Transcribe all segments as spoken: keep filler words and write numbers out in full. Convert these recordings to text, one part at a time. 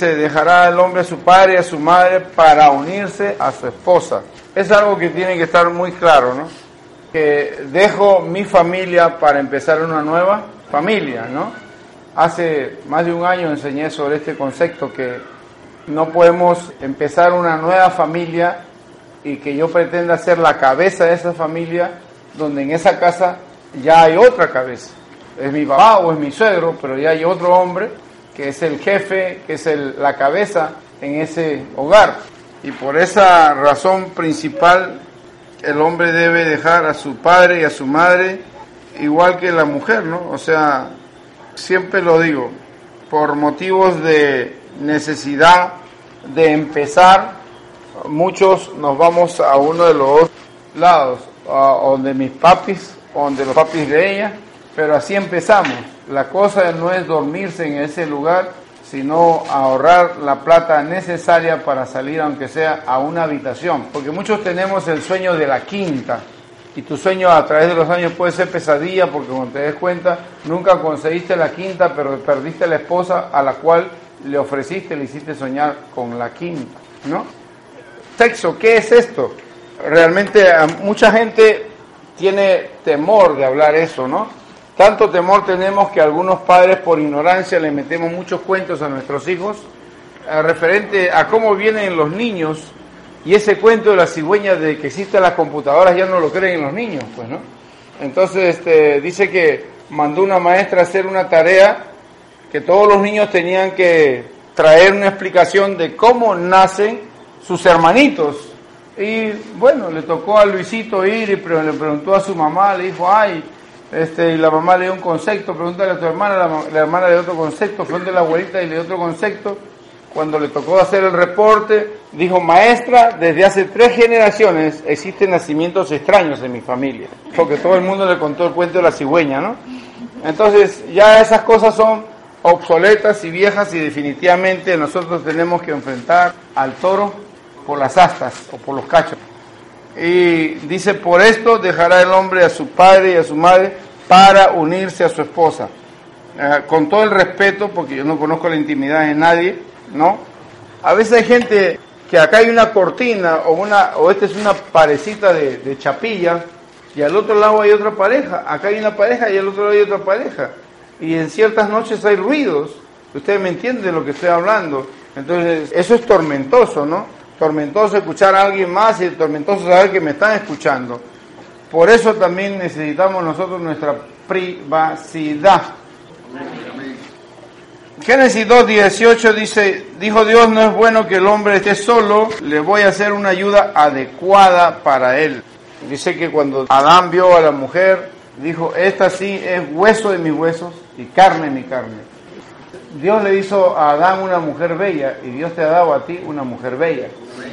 dice, dejará el hombre a su padre y a su madre para unirse a su esposa. Es algo que tiene que estar muy claro, ¿no? Que dejo mi familia para empezar una nueva familia, ¿no? Hace más de un año enseñé sobre este concepto, que no podemos empezar una nueva familia y que yo pretenda ser la cabeza de esa familia, donde en esa casa ya hay otra cabeza. Es mi papá o es mi suegro, pero ya hay otro hombre que es el jefe, que es el, la cabeza en ese hogar. Y por esa razón principal, el hombre debe dejar a su padre y a su madre, igual que la mujer, ¿no? O sea, siempre lo digo, por motivos de necesidad de empezar, muchos nos vamos a uno de los dos lados, o donde mis papis, o donde los papis de ella, pero así empezamos. La cosa no es dormirse en ese lugar, sino ahorrar la plata necesaria para salir, aunque sea a una habitación, porque muchos tenemos el sueño de la quinta, y tu sueño a través de los años puede ser pesadilla, porque cuando te des cuenta, nunca conseguiste la quinta, pero perdiste la esposa a la cual le ofreciste, le hiciste soñar con la quinta, ¿no? Sexo, ¿qué es esto? Realmente mucha gente tiene temor de hablar eso, ¿no? Tanto temor tenemos que algunos padres por ignorancia le metemos muchos cuentos a nuestros hijos eh, referente a cómo vienen los niños, y ese cuento de la cigüeña de que existen las computadoras ya no lo creen los niños, pues, ¿no? Entonces este, dice que mandó una maestra a hacer una tarea que todos los niños tenían que traer una explicación de cómo nacen sus hermanitos. Y bueno, le tocó a Luisito ir y pre- le preguntó a su mamá, le dijo, ay, este, y la mamá le dio un concepto, pregúntale a tu hermana, la, la hermana le dio otro concepto, pregúntale a la abuelita y le dio otro concepto. Cuando le tocó hacer el reporte, dijo, maestra, desde hace tres generaciones existen nacimientos extraños en mi familia, porque todo el mundo le contó el cuento de la cigüeña, ¿no? Entonces ya esas cosas son obsoletas y viejas, y definitivamente nosotros tenemos que enfrentar al toro por las astas o por los cachos. Y dice, por esto dejará el hombre a su padre y a su madre para unirse a su esposa. Eh, con todo el respeto, porque yo no conozco la intimidad de nadie, ¿no? A veces hay gente que acá hay una cortina o una o esta es una parecita de, de chapilla, y al otro lado hay otra pareja, acá hay una pareja y al otro lado hay otra pareja, y en ciertas noches hay ruidos. Ustedes me entienden de lo que estoy hablando. Entonces eso es tormentoso, ¿no? Tormentoso escuchar a alguien más, y tormentoso saber que me están escuchando. Por eso también necesitamos nosotros nuestra privacidad. Génesis dos dieciocho dice, dijo Dios, no es bueno que el hombre esté solo, le voy a hacer una ayuda adecuada para él. Dice que cuando Adán vio a la mujer, dijo, esta sí es hueso de mis huesos y carne de mi carne. Dios le hizo a Adán una mujer bella, y Dios te ha dado a ti una mujer bella.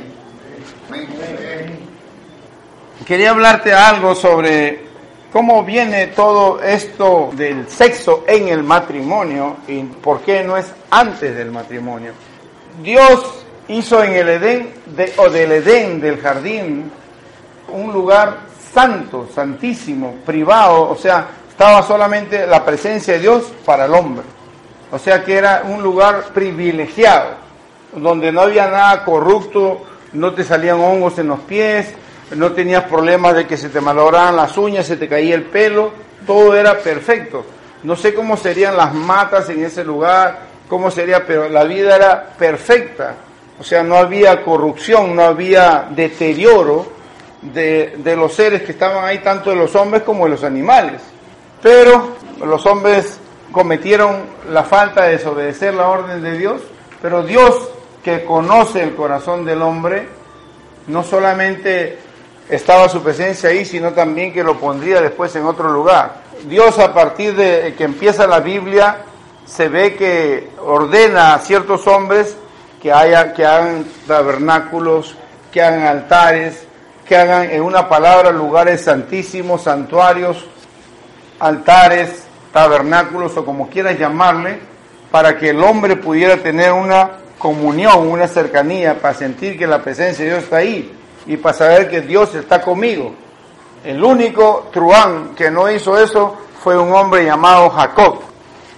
Quería hablarte algo sobre cómo viene todo esto del sexo en el matrimonio y por qué no es antes del matrimonio. Dios hizo en el Edén, de, o del Edén, del jardín, un lugar santo, santísimo, privado, o sea, estaba solamente la presencia de Dios para el hombre. O sea que era un lugar privilegiado, donde no había nada corrupto, no te salían hongos en los pies, no tenías problemas de que se te malograban las uñas, se te caía el pelo, todo era perfecto. No sé cómo serían las matas en ese lugar, cómo sería, pero la vida era perfecta. O sea, no había corrupción, no había deterioro de, de los seres que estaban ahí, tanto de los hombres como de los animales. Pero los hombres cometieron la falta de desobedecer la orden de Dios, pero Dios, que conoce el corazón del hombre, no solamente estaba su presencia ahí, sino también que lo pondría después en otro lugar. Dios, a partir de que empieza la Biblia, se ve que ordena a ciertos hombres que haya, que hagan tabernáculos, que hagan altares, que hagan, en una palabra, lugares santísimos, santuarios, altares, tabernáculos o como quieras llamarle, para que el hombre pudiera tener una comunión, una cercanía, para sentir que la presencia de Dios está ahí y para saber que Dios está conmigo. El único truán que no hizo eso fue un hombre llamado Jacob.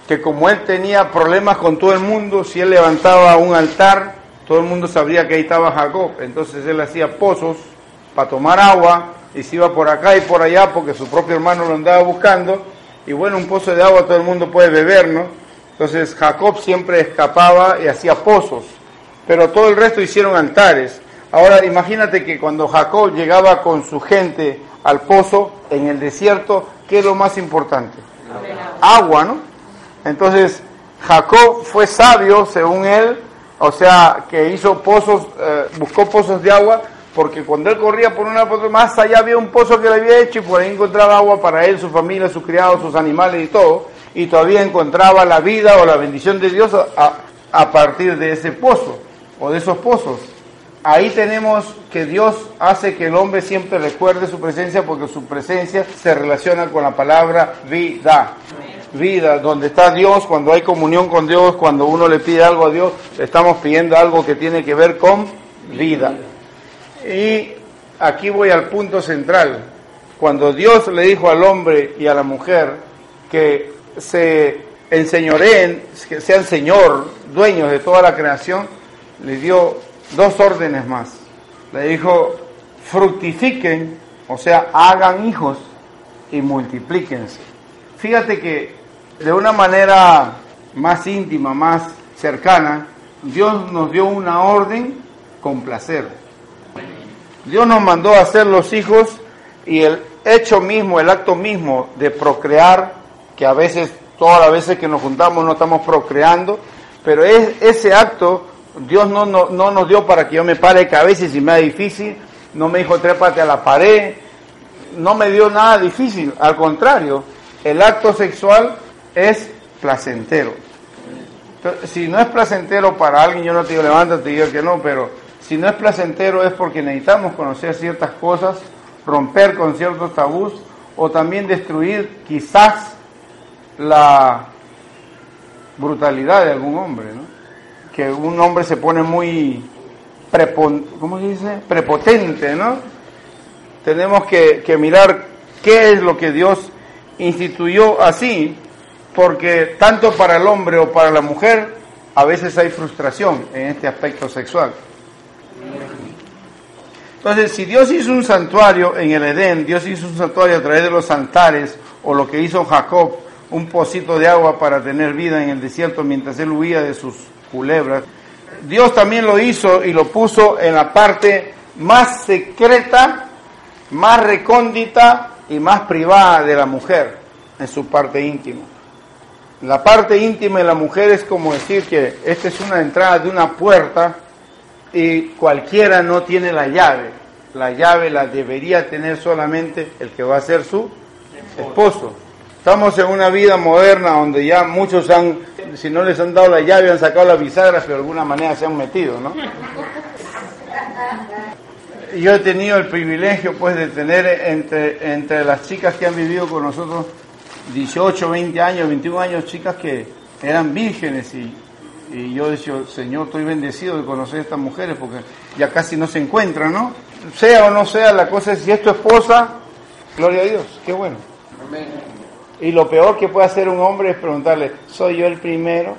que como él tenía problemas con todo el mundo, si él levantaba un altar, todo el mundo sabría que ahí estaba Jacob. Entonces él hacía pozos para tomar agua y se iba por acá y por allá porque su propio hermano lo andaba buscando. Y bueno, un pozo de agua todo el mundo puede beber, ¿no? Entonces Jacob siempre escapaba y hacía pozos, pero todo el resto hicieron altares. Ahora imagínate que cuando Jacob llegaba con su gente al pozo en el desierto, ¿qué es lo más importante? Agua, ¿no? Entonces Jacob fue sabio, según él, o sea, que hizo pozos, eh, buscó pozos de agua, porque cuando él corría por una pozo, más allá había un pozo que le había hecho y por ahí encontraba agua para él, su familia, sus criados, sus animales y todo, y todavía encontraba la vida o la bendición de Dios a, a partir de ese pozo o de esos pozos. Ahí tenemos que Dios hace que el hombre siempre recuerde su presencia, porque su presencia se relaciona con la palabra vida. Vida, donde está Dios, cuando hay comunión con Dios, cuando uno le pide algo a Dios, le estamos pidiendo algo que tiene que ver con vida. Y aquí voy al punto central. Cuando Dios le dijo al hombre y a la mujer que se enseñoreen, que sean señor, dueños de toda la creación, le dio dos órdenes más. Le dijo, fructifiquen, o sea, hagan hijos y multiplíquense. Fíjate que de una manera más íntima, más cercana, Dios nos dio una orden con placer. Dios nos mandó a hacer los hijos, y el hecho mismo, el acto mismo de procrear, que a veces, todas las veces que nos juntamos no estamos procreando, pero es, ese acto Dios no, no, no nos dio para que yo me pare de cabeza y si me da difícil, no me dijo trépate a la pared, no me dio nada difícil, al contrario, el acto sexual es placentero. Entonces, si no es placentero para alguien, yo no te digo levántate, te digo que no, pero si no es placentero es porque necesitamos conocer ciertas cosas, romper con ciertos tabús, o también destruir quizás la brutalidad de algún hombre, ¿no? Que un hombre se pone muy prepon, ¿cómo se dice? prepotente, ¿no? Tenemos que, que mirar qué es lo que Dios instituyó así, porque tanto para el hombre o para la mujer a veces hay frustración en este aspecto sexual. Entonces, si Dios hizo un santuario en el Edén, Dios hizo un santuario a través de los altares, o lo que hizo Jacob, un pocito de agua para tener vida en el desierto mientras él huía de sus culebras, Dios también lo hizo y lo puso en la parte más secreta, más recóndita y más privada de la mujer, en su parte íntima. La parte íntima de la mujer es como decir que esta es una entrada de una puerta y cualquiera no tiene la llave. La llave la debería tener solamente el que va a ser su esposo. Estamos en una vida moderna donde ya muchos han, si no les han dado la llave, han sacado la bisagra, pero de alguna manera se han metido, ¿no? Yo he tenido el privilegio, pues, de tener entre, entre las chicas que han vivido con nosotros dieciocho, veinte años, veintiún años, chicas que eran vírgenes, y, y yo decía, Señor, estoy bendecido de conocer a estas mujeres porque ya casi no se encuentran, ¿no? Sea o no sea, la cosa es, si es tu esposa, gloria a Dios, qué bueno. Amén. Y lo peor que puede hacer un hombre es preguntarle, ¿soy yo el primero?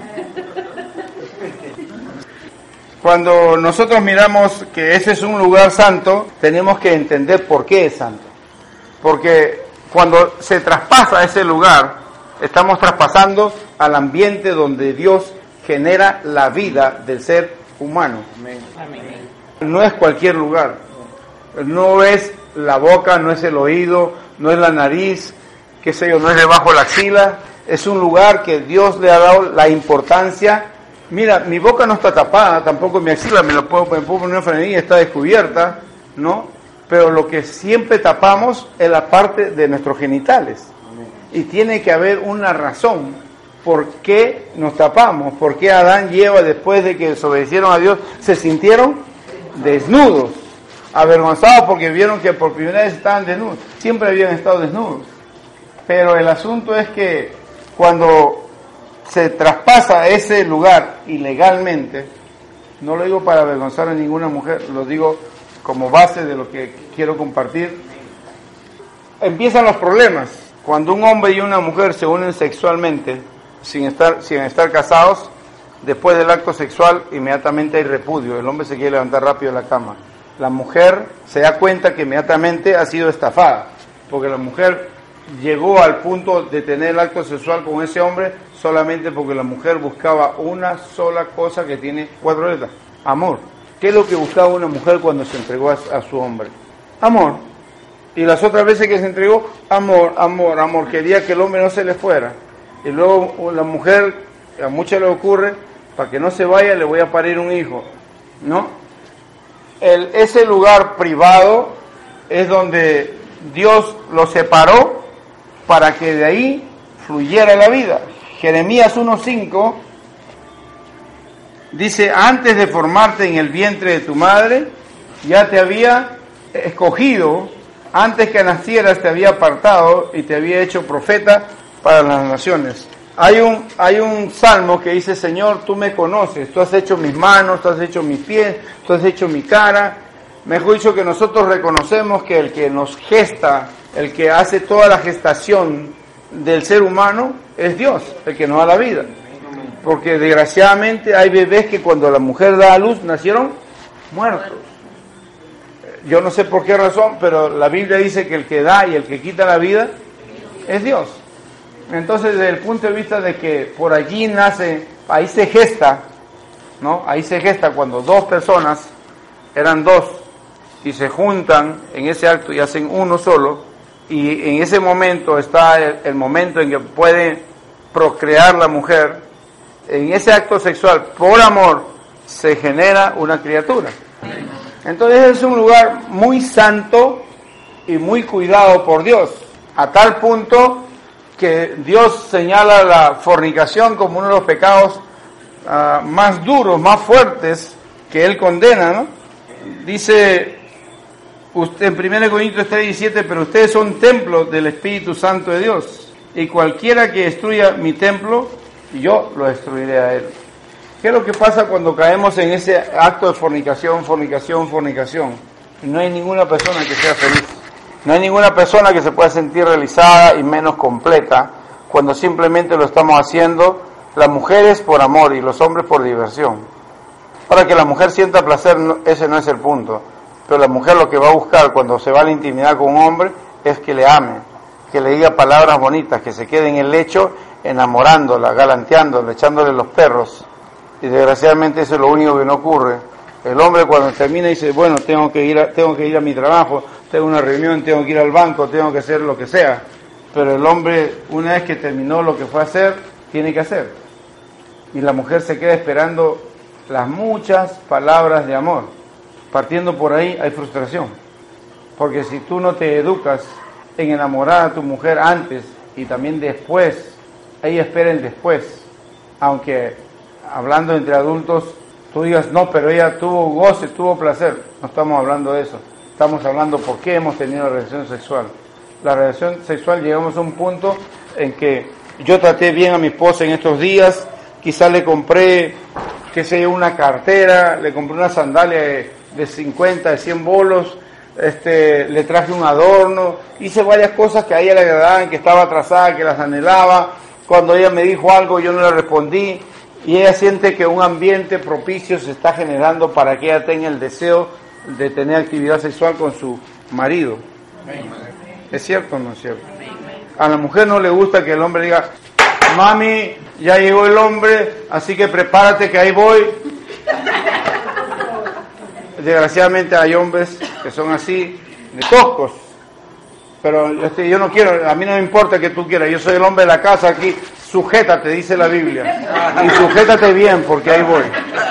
Cuando nosotros miramos que ese es un lugar santo, tenemos que entender por qué es santo. Porque cuando se traspasa ese lugar, estamos traspasando al ambiente donde Dios genera la vida del ser humano. Amén. No es cualquier lugar. No es la boca, no es el oído, no es la nariz, qué sé yo, no es debajo de la axila. Es un lugar que Dios le ha dado la importancia. Mira, mi boca no está tapada, tampoco mi axila, me lo puedo, me puedo poner una franelilla, está descubierta, ¿no? Pero lo que siempre tapamos es la parte de nuestros genitales. Y tiene que haber una razón por qué nos tapamos, por qué Adán y Eva, después de que desobedecieron a Dios, se sintieron desnudos, avergonzados porque vieron que por primera vez estaban desnudos. Siempre habían estado desnudos. Pero el asunto es que cuando se traspasa ese lugar ilegalmente, no lo digo para avergonzar a ninguna mujer, lo digo como base de lo que quiero compartir, empiezan los problemas. Cuando un hombre y una mujer se unen sexualmente, sin estar, sin estar casados, después del acto sexual inmediatamente hay repudio, el hombre se quiere levantar rápido de la cama. La mujer se da cuenta que inmediatamente ha sido estafada, porque la mujer llegó al punto de tener el acto sexual con ese hombre solamente porque la mujer buscaba una sola cosa que tiene cuatro letras: amor. ¿Qué es lo que buscaba una mujer cuando se entregó a, a su hombre? Amor. Y las otras veces que se entregó, amor, amor, amor. Quería que el hombre no se le fuera. Y luego la mujer, a muchas le ocurre, para que no se vaya le voy a parir un hijo, ¿no? El, ese lugar privado es donde Dios lo separó para que de ahí fluyera la vida. Jeremías uno cinco dice: antes de formarte en el vientre de tu madre, ya te había escogido, antes que nacieras te había apartado y te había hecho profeta para las naciones. Hay un, hay un salmo que dice: Señor, tú me conoces, tú has hecho mis manos, tú has hecho mis pies, tú has hecho mi cara. Mejor dicho, que nosotros reconocemos que el que nos gesta, el que hace toda la gestación del ser humano es Dios, el que nos da la vida. Porque desgraciadamente hay bebés que cuando la mujer da a luz nacieron muertos. Yo no sé por qué razón, pero la Biblia dice que el que da y el que quita la vida es Dios. Entonces, desde el punto de vista de que por allí nace, ahí se gesta, ¿no? Ahí se gesta cuando dos personas, eran dos, y se juntan en ese acto y hacen uno solo, y en ese momento está el, el momento en que puede procrear la mujer. En ese acto sexual, por amor, se genera una criatura. Entonces es un lugar muy santo y muy cuidado por Dios, a tal punto que Dios señala la fornicación como uno de los pecados uh, más duros, más fuertes, que Él condena, ¿no? Dice usted en primera Corintios tres diecisiete: pero ustedes son templos del Espíritu Santo de Dios, y cualquiera que destruya mi templo, yo lo destruiré a él. ¿Qué es lo que pasa cuando caemos en ese acto de fornicación, fornicación, fornicación? No hay ninguna persona que sea feliz. No hay ninguna persona que se pueda sentir realizada y menos completa cuando simplemente lo estamos haciendo, las mujeres por amor y los hombres por diversión. Para que la mujer sienta placer, ese no es el punto. Pero la mujer lo que va a buscar cuando se va a la intimidad con un hombre es que le ame, que le diga palabras bonitas, que se quede en el lecho enamorándola, galanteándola, echándole los perros. Y desgraciadamente eso es lo único que no ocurre. El hombre cuando termina dice: bueno, tengo que ir a, tengo que ir a mi trabajo, tengo una reunión, tengo que ir al banco, tengo que hacer lo que sea. Pero el hombre, una vez que terminó lo que fue a hacer, tiene que hacer. Y la mujer se queda esperando las muchas palabras de amor. Partiendo por ahí hay frustración. Porque si tú no te educas en enamorar a tu mujer antes y también después, ella espera el después. Aunque hablando entre adultos, tú digas: no, pero ella tuvo goce, tuvo placer. No estamos hablando de eso. Estamos hablando por qué hemos tenido relación sexual. La relación sexual, llegamos a un punto en que yo traté bien a mi esposa en estos días, quizás le compré, qué sé yo, una cartera, le compré una sandalia de, de cincuenta, de cien bolos, este, le traje un adorno, hice varias cosas que a ella le agradaban, que estaba atrasada, que las anhelaba. Cuando ella me dijo algo, yo no le respondí, y ella siente que un ambiente propicio se está generando para que ella tenga el deseo de tener actividad sexual con su marido. ¿Es cierto o no es cierto? A la mujer no le gusta que el hombre diga: mami, ya llegó el hombre, así que prepárate que ahí voy. Desgraciadamente hay hombres que son así, de toscos. Pero este, yo no quiero, a mí no me importa que tú quieras, yo soy el hombre de la casa aquí, sujétate, dice la Biblia. Y sujétate bien, porque ahí voy.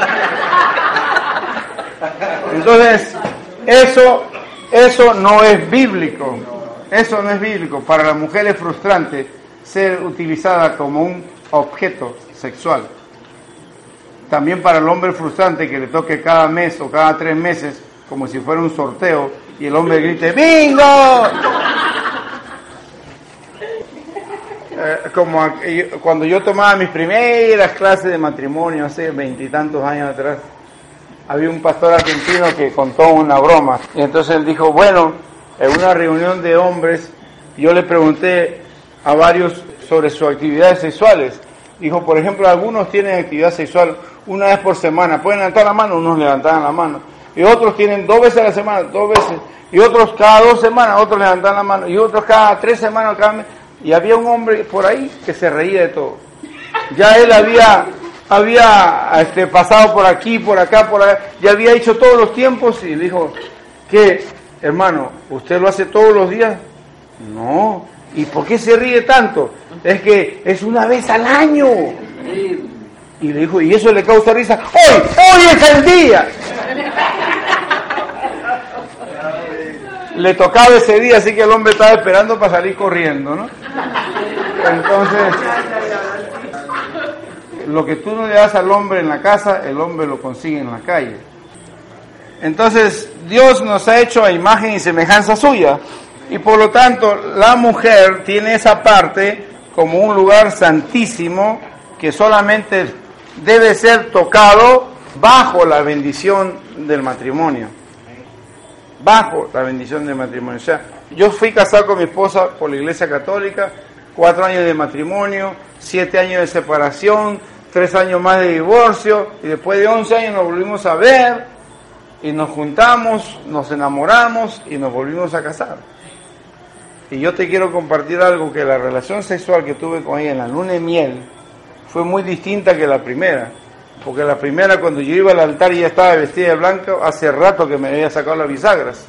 Entonces, eso, eso no es bíblico. Eso no es bíblico. Para la mujer es frustrante ser utilizada como un objeto sexual. También para el hombre es frustrante que le toque cada mes o cada tres meses, como si fuera un sorteo, y el hombre grite: ¡bingo! Eh, como eh, cuando yo tomaba mis primeras clases de matrimonio hace veintitantos años atrás, había un pastor argentino que contó una broma, y entonces él dijo: bueno, en una reunión de hombres yo le pregunté a varios sobre sus actividades sexuales, Dijo, por ejemplo, algunos tienen actividad sexual una vez por semana, pueden levantar la mano, unos levantaban la mano, y otros tienen dos veces a la semana, dos veces, y otros cada dos semanas, otros levantan la mano, y otros cada tres semanas, cada mes. Y había un hombre por ahí que se reía de todo. Ya él había, había este, pasado por aquí, por acá, por allá, ya había hecho todos los tiempos, y dijo, ¿qué, hermano, usted lo hace todos los días? No. ¿Y por qué se ríe tanto? Es que es una vez al año. Y le dijo, ¿y eso le causa risa? ¡Hoy! ¡Hoy es el día! Le tocaba ese día, así que el hombre estaba esperando para salir corriendo, ¿no? Entonces, lo que tú no le das al hombre en la casa, el hombre lo consigue en la calle. Entonces, Dios nos ha hecho a imagen y semejanza suya. Y por lo tanto, la mujer tiene esa parte como un lugar santísimo que solamente debe ser tocado bajo la bendición del matrimonio. Bajo la bendición del matrimonio. O sea, yo fui casado con mi esposa por la Iglesia Católica, cuatro años de matrimonio, siete años de separación, tres años más de divorcio, y después de once años nos volvimos a ver, y nos juntamos, nos enamoramos, y nos volvimos a casar. Y yo te quiero compartir algo, que la relación sexual que tuve con ella en la luna de miel fue muy distinta que la primera. Porque la primera, cuando yo iba al altar y ella estaba vestida de blanco, hace rato que me había sacado las bisagras.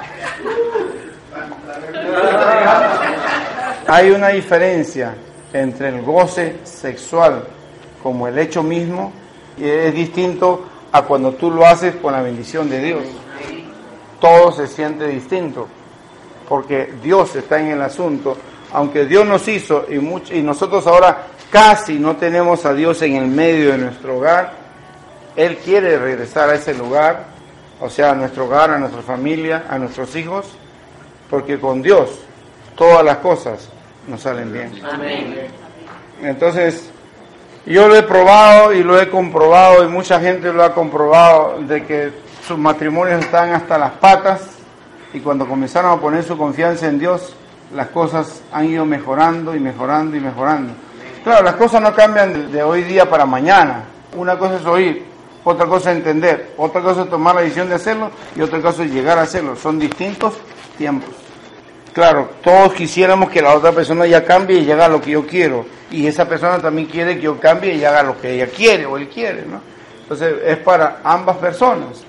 Hay una diferencia entre el goce sexual como el hecho mismo, y es distinto a cuando tú lo haces con la bendición de Dios. Todo se siente distinto, porque Dios está en el asunto. Aunque Dios nos hizo y, mucho, y nosotros ahora casi no tenemos a Dios en el medio de nuestro hogar, Él quiere regresar a ese lugar, o sea, a nuestro hogar, a nuestra familia, a nuestros hijos, porque con Dios todas las cosas nos salen bien. Amén. Entonces, yo lo he probado y lo he comprobado, y mucha gente lo ha comprobado, de que sus matrimonios están hasta las patas, y cuando comenzaron a poner su confianza en Dios, las cosas han ido mejorando y mejorando y mejorando. Claro, las cosas no cambian de, de hoy día para mañana. Una cosa es oír, otra cosa es entender, otra cosa es tomar la decisión de hacerlo, y otra cosa es llegar a hacerlo. Son distintos tiempos. Claro, todos quisiéramos que la otra persona ya cambie y haga lo que yo quiero, y esa persona también quiere que yo cambie y haga lo que ella quiere o él quiere, ¿no? Entonces es para ambas personas.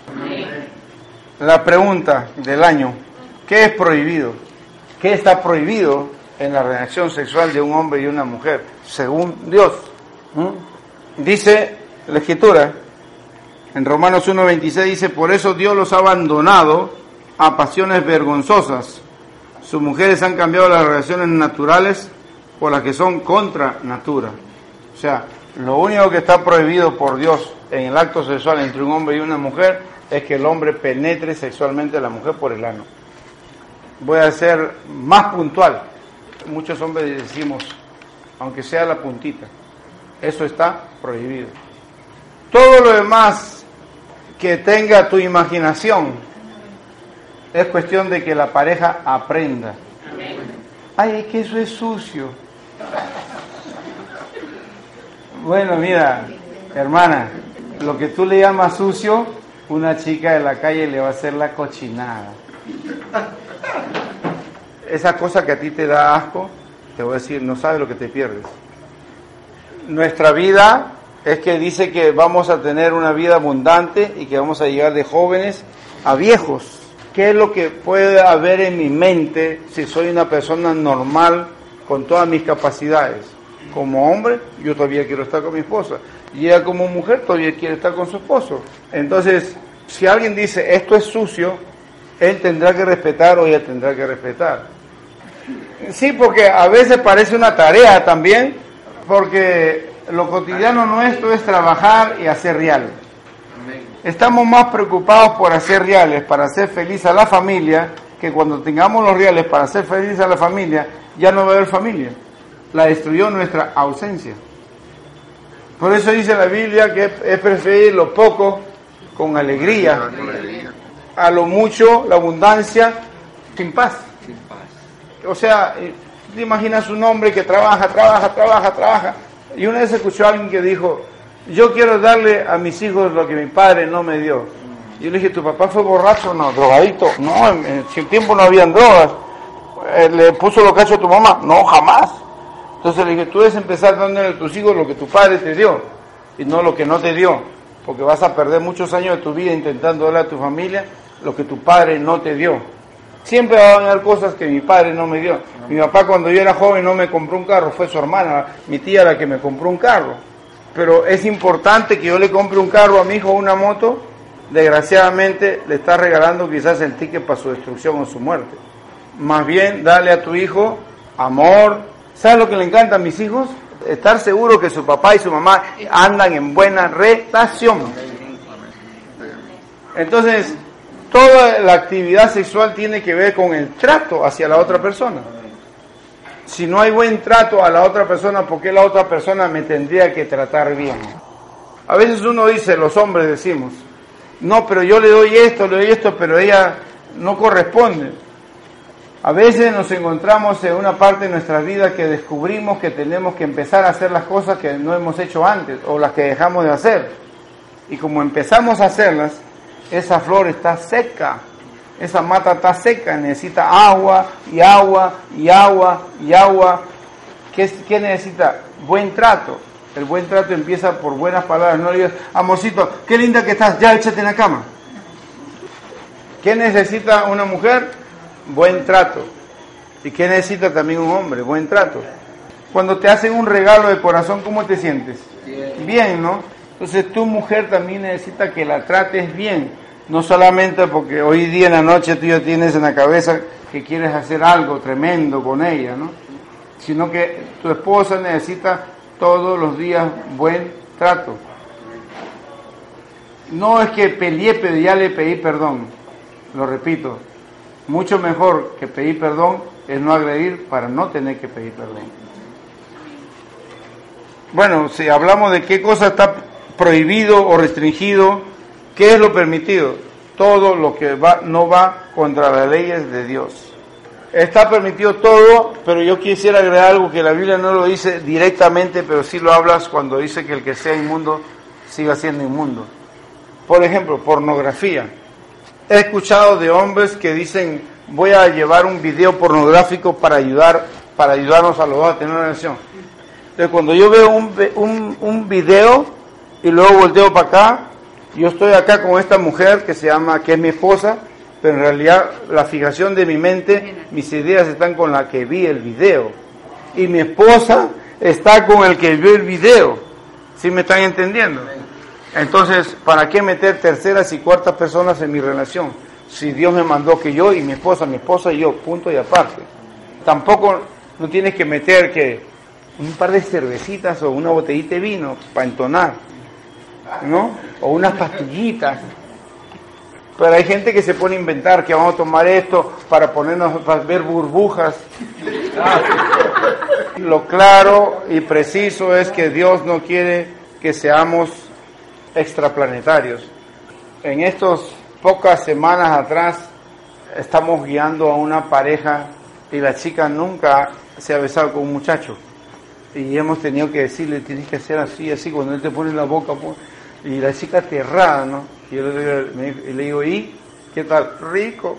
La pregunta del año: ¿qué es prohibido? ¿Qué está prohibido en la relación sexual de un hombre y una mujer, según Dios? ¿Mm? Dice la Escritura, en Romanos uno veintiséis, dice: por eso Dios los ha abandonado a pasiones vergonzosas. Sus mujeres han cambiado las relaciones naturales por las que son contra natura. O sea, lo único que está prohibido por Dios en el acto sexual entre un hombre y una mujer es que el hombre penetre sexualmente a la mujer por el ano. Voy a ser más puntual. Muchos hombres decimos, aunque sea la puntita, eso está prohibido. Todo lo demás que tenga tu imaginación, es cuestión de que la pareja aprenda. Ay, es que eso es sucio. Bueno, mira, hermana, lo que tú le llamas sucio, una chica de la calle le va a hacer la cochinada. Esa cosa que a ti te da asco, te voy a decir, no sabes lo que te pierdes. Nuestra vida es que dice que vamos a tener una vida abundante y que vamos a llegar de jóvenes a viejos. ¿Qué es lo que puede haber en mi mente si soy una persona normal con todas mis capacidades? Como hombre, yo todavía quiero estar con mi esposa. Y ella como mujer todavía quiere estar con su esposo. Entonces, si alguien dice, esto es sucio, él tendrá que respetar o ella tendrá que respetar. Sí, porque a veces parece una tarea también, porque lo cotidiano nuestro es trabajar y hacer real. Estamos más preocupados por hacer reales, para hacer feliz a la familia, que cuando tengamos los reales para hacer feliz a la familia, ya no va a haber familia. La destruyó nuestra ausencia. Por eso dice la Biblia que es preferir lo poco con alegría, a lo mucho, la abundancia, sin paz. O sea, te imaginas un hombre que trabaja, trabaja, trabaja, trabaja, Y una vez escuchó a alguien que dijo, yo quiero darle a mis hijos lo que mi padre no me dio. Y yo le dije, ¿tu papá fue borracho? No, drogadito. No, en, en su tiempo no habían drogas. Eh, ¿Le puso los cachos a tu mamá? No, jamás. Entonces le dije, tú debes empezar dándole a tus hijos lo que tu padre te dio y no lo que no te dio, porque vas a perder muchos años de tu vida intentando darle a tu familia lo que tu padre no te dio. Siempre va a haber cosas que mi padre no me dio. Mi papá cuando yo era joven no me compró un carro, fue su hermana, mi tía la que me compró un carro. Pero es importante que yo le compre un carro a mi hijo o una moto, desgraciadamente le está regalando quizás el ticket para su destrucción o su muerte. Más bien, dale a tu hijo amor. ¿Sabes lo que le encanta a mis hijos? Estar seguro que su papá y su mamá andan en buena relación. Entonces, toda la actividad sexual tiene que ver con el trato hacia la otra persona. Si no hay buen trato a la otra persona, ¿por qué la otra persona me tendría que tratar bien? A veces uno dice, los hombres decimos, no, pero yo le doy esto, le doy esto, pero ella no corresponde. A veces nos encontramos en una parte de nuestra vida que descubrimos que tenemos que empezar a hacer las cosas que no hemos hecho antes o las que dejamos de hacer. Y como empezamos a hacerlas, esa flor está seca, esa mata está seca, necesita agua y agua y agua y agua. ¿Qué, qué necesita? Buen trato. El buen trato empieza por buenas palabras. No le digas, amorcito, qué linda que estás, ya échate en la cama. ¿Qué necesita una mujer? Buen trato. ¿Y qué necesita también un hombre? Buen trato. Cuando te hacen un regalo de corazón, ¿cómo te sientes? Bien, bien, ¿no? Entonces tu mujer también necesita que la trates bien. No solamente porque hoy día en la noche tú ya tienes en la cabeza que quieres hacer algo tremendo con ella, ¿no? Sino que tu esposa necesita todos los días buen trato. No es que peleé, pero ya le pedí perdón. Lo repito. Mucho mejor que pedir perdón es no agredir para no tener que pedir perdón. Bueno, si hablamos de qué cosa está prohibido o restringido, ¿qué es lo permitido? Todo lo que va, no va contra las leyes de Dios. Está permitido todo, pero yo quisiera agregar algo que la Biblia no lo dice directamente, pero sí lo hablas cuando dice que el que sea inmundo siga siendo inmundo. Por ejemplo, pornografía. He escuchado de hombres que dicen, voy a llevar un video pornográfico para ayudar, para ayudarnos a los dos a tener una relación. Entonces, cuando yo veo un, un, un video y luego volteo para acá, yo estoy acá con esta mujer que se llama, que es mi esposa, pero en realidad la fijación de mi mente, mis ideas están con la que vi el video. Y mi esposa está con el que vio el video. ¿Sí me están entendiendo? Entonces, ¿para qué meter terceras y cuartas personas en mi relación? Si Dios me mandó que yo y mi esposa, mi esposa y yo, punto y aparte. Tampoco no tienes que meter que un par de cervecitas o una botellita de vino para entonar, ¿no? O unas pastillitas. Pero hay gente que se pone a inventar que vamos a tomar esto para ponernos, para ver burbujas. Lo claro y preciso es que Dios no quiere que seamos extraplanetarios. En estas pocas semanas atrás estamos guiando a una pareja y la chica nunca se ha besado con un muchacho y hemos tenido que decirle, tienes que hacer así, así, cuando él te pone en la boca, pues, y la chica aterrada, ¿no? Y yo le, me, y le digo, ¿y qué tal? Rico.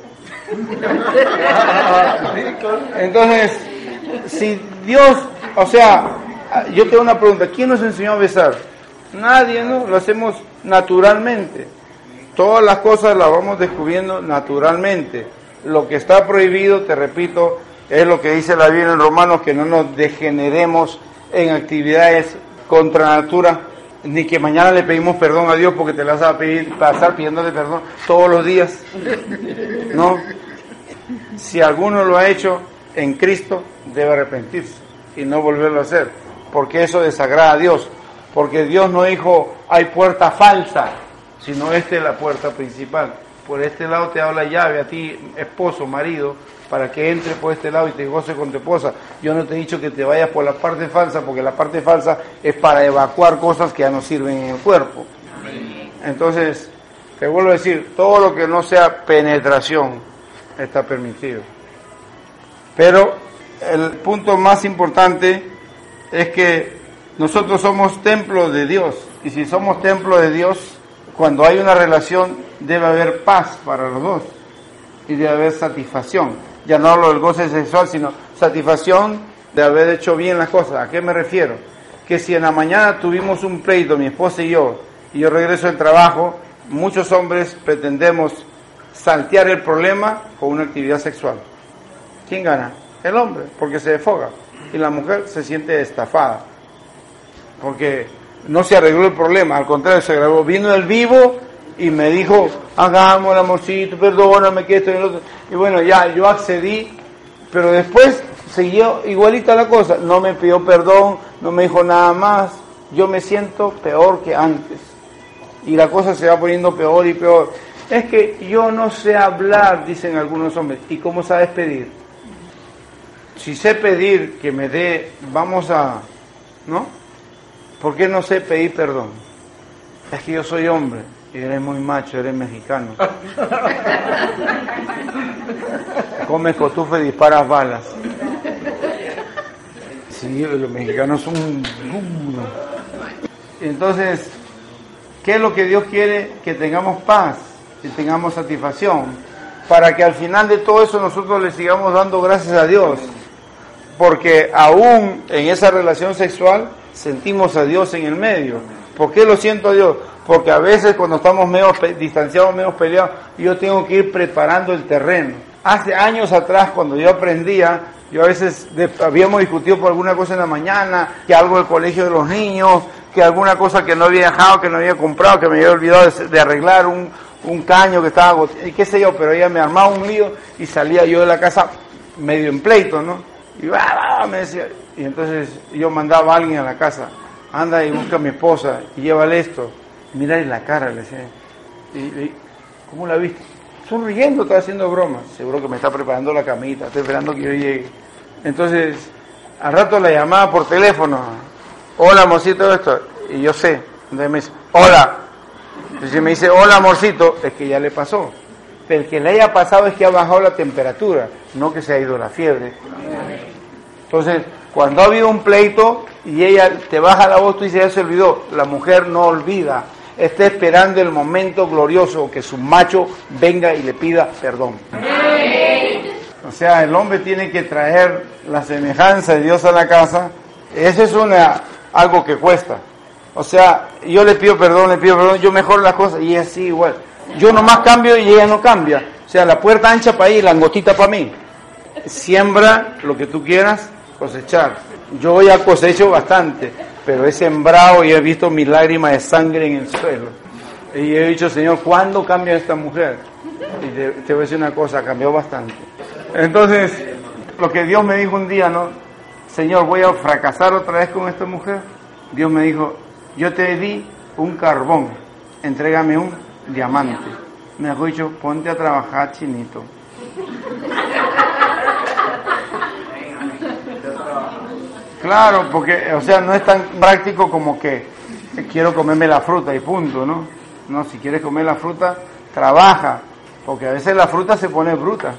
Entonces, si Dios, o sea, yo tengo una pregunta, ¿quién nos enseñó a besar? Nadie, ¿no? Lo hacemos naturalmente. Todas las cosas las vamos descubriendo naturalmente. Lo que está prohibido, te repito, es lo que dice la Biblia en Romanos, que no nos degeneremos en actividades contra natura, ni que mañana le pedimos perdón a Dios porque te las vas a pedir, pasar pidiéndole perdón todos los días. No. Si alguno lo ha hecho en Cristo, debe arrepentirse y no volverlo a hacer, porque eso desagrada a Dios. Porque Dios no dijo, hay puerta falsa, sino esta es la puerta principal. Por este lado te da la llave a ti, esposo, marido, para que entre por este lado y te goce con tu esposa. Yo no te he dicho que te vayas por la parte falsa, porque la parte falsa es para evacuar cosas que ya no sirven en el cuerpo. Entonces, te vuelvo a decir, todo lo que no sea penetración está permitido. Pero el punto más importante es que Nosotros somos templo de Dios, y si somos templo de Dios, cuando hay una relación debe haber paz para los dos y debe haber satisfacción. Ya no hablo del goce sexual, sino satisfacción de haber hecho bien las cosas. ¿A qué me refiero? Que si en la mañana tuvimos un pleito, mi esposa y yo, y yo regreso del trabajo, muchos hombres pretendemos saltear el problema con una actividad sexual. ¿Quién gana? El hombre, porque se desfoga, y la mujer se siente estafada, porque no se arregló el problema, al contrario, se agravó. Vino el vivo y me dijo, hagamos, amorcito, perdóname, que esto y lo otro. Y bueno, ya, yo accedí, pero después siguió igualita la cosa. No me pidió perdón, no me dijo nada más. Yo me siento peor que antes. Y la cosa se va poniendo peor y peor. Es que yo no sé hablar, dicen algunos hombres. ¿Y cómo sabes pedir? Si sé pedir que me dé, vamos a, ¿no? ¿Por qué no sé pedir perdón? Es que yo soy hombre y eres muy macho, eres mexicano. Comes cotufa y disparas balas. Sí, los mexicanos son duros. Entonces, ¿qué es lo que Dios quiere? Que tengamos paz, que tengamos satisfacción, para que al final de todo eso nosotros le sigamos dando gracias a Dios. Porque aún en esa relación sexual sentimos a Dios en el medio. ¿Por qué lo siento a Dios? Porque a veces cuando estamos medio pe- distanciados, medio peleados, yo tengo que ir preparando el terreno. Hace años atrás, cuando yo aprendía, yo a veces de, habíamos discutido por alguna cosa en la mañana, que algo del colegio de los niños, que alguna cosa que no había dejado, que no había comprado, que me había olvidado de, de arreglar un, un caño que estaba goteado, y qué sé yo, pero ella me armaba un lío y salía yo de la casa medio en pleito, ¿no? Y ah, me decía, y entonces yo mandaba a alguien a la casa, anda y busca a mi esposa y llévale esto, mirarle la cara, le decía, y, y, ¿cómo la viste? Sonriendo, está haciendo bromas, seguro que me está preparando la camita, está esperando que yo llegue. Entonces, al rato la llamaba por teléfono, hola amorcito, esto, y yo sé, entonces me dice, hola, entonces me dice, hola amorcito, es que ya le pasó. Pero el que le haya pasado es que ha bajado la temperatura, no que se ha ido la fiebre. Entonces, cuando ha habido un pleito y ella te baja la voz, tú dices, ya se olvidó. La mujer no olvida, está esperando el momento glorioso que su macho venga y le pida perdón. O sea, el hombre tiene que traer la semejanza de Dios a la casa. Eso es una, algo que cuesta. O sea, yo le pido perdón, le pido perdón, yo mejoro las cosas y es así igual. Yo nomás cambio y ella no cambia. O sea, la puerta ancha para ella y la angostita para mí. Siembra lo que tú quieras cosechar. Yo ya cosecho bastante, pero he sembrado y he visto mis lágrimas de sangre en el suelo. Y he dicho, Señor, ¿cuándo cambia esta mujer? Y te, te voy a decir una cosa, cambió bastante. Entonces, lo que Dios me dijo un día, ¿no? Señor, voy a fracasar otra vez con esta mujer. Dios me dijo, yo te di un carbón, entrégame un diamante. Me ha dicho, ponte a trabajar, chinito. Claro, porque, o sea, no es tan práctico como que quiero comerme la fruta y punto, ¿no? No, si quieres comer la fruta, trabaja, porque a veces la fruta se pone bruta.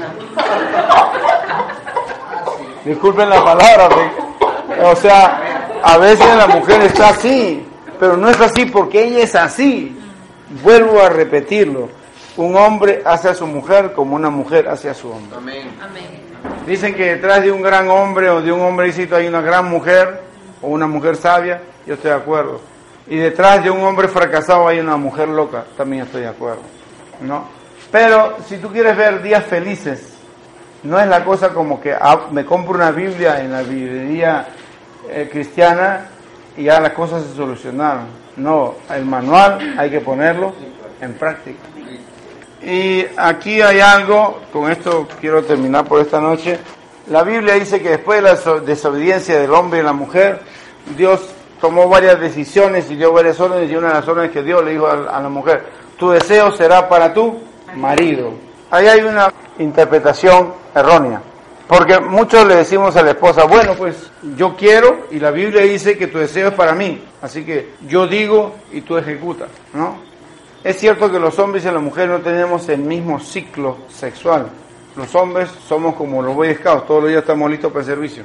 Disculpen la palabra, o sea, a veces la mujer está así, pero no es así porque ella es así. Vuelvo a repetirlo, un hombre hace a su mujer como una mujer hace a su hombre. Amén. Dicen que detrás de un gran hombre o de un hombrecito hay una gran mujer o una mujer sabia, yo estoy de acuerdo. Y detrás de un hombre fracasado hay una mujer loca, también estoy de acuerdo, ¿no? Pero si tú quieres ver días felices, no es la cosa como que ah, me compro una Biblia en la librería eh, cristiana y ya las cosas se solucionaron. No, el manual hay que ponerlo en práctica. Y aquí hay algo, con esto quiero terminar por esta noche. La Biblia dice que después de la desobediencia del hombre y la mujer, Dios tomó varias decisiones y dio varias órdenes, y una de las órdenes que Dios le dijo a la mujer, tu deseo será para tu marido. Ahí hay una interpretación errónea, porque muchos le decimos a la esposa, bueno, pues yo quiero y la Biblia dice que tu deseo es para mí, así que yo digo y tú ejecutas, ¿no? Es cierto que los hombres y las mujeres no tenemos el mismo ciclo sexual. Los hombres somos como los Boy Scouts, todos los días estamos listos para el servicio.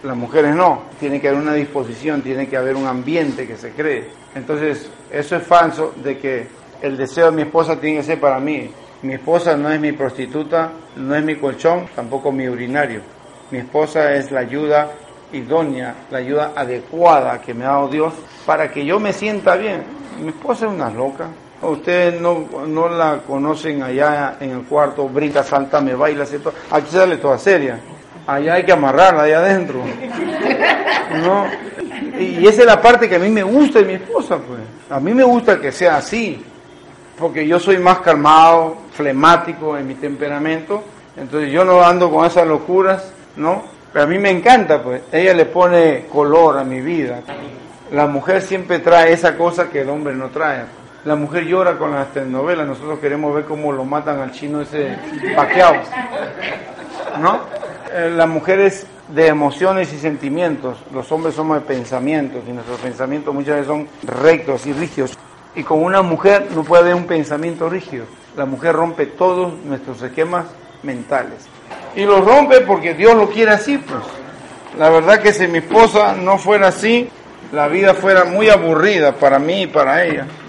Las mujeres no, tiene que haber una disposición, tiene que haber un ambiente que se cree. Entonces, eso es falso de que el deseo de mi esposa tiene que ser para mí. Mi esposa no es mi prostituta, no es mi colchón, tampoco mi urinario. Mi esposa es la ayuda idónea, la ayuda adecuada que me ha dado Dios para que yo me sienta bien. Mi esposa es una loca. Ustedes no, no la conocen allá en el cuarto, brinca, salta, me baila, hace todo. Aquí sale toda seria. Allá hay que amarrarla, allá adentro. ¿No? Y esa es la parte que a mí me gusta de mi esposa, pues. A mí me gusta que sea así, porque yo soy más calmado, flemático en mi temperamento, entonces yo no ando con esas locuras, ¿no? Pero a mí me encanta, pues. Ella le pone color a mi vida. La mujer siempre trae esa cosa que el hombre no trae. La mujer llora con las telenovelas, nosotros queremos ver cómo lo matan al chino ese Pacquiao, ¿no? Eh, la mujer es de emociones y sentimientos, los hombres somos de pensamientos y nuestros pensamientos muchas veces son rectos y rígidos. Y con una mujer no puede haber un pensamiento rígido. La mujer rompe todos nuestros esquemas mentales. Y los rompe porque Dios lo quiere así, pues. La verdad que si mi esposa no fuera así, la vida fuera muy aburrida para mí y para ella.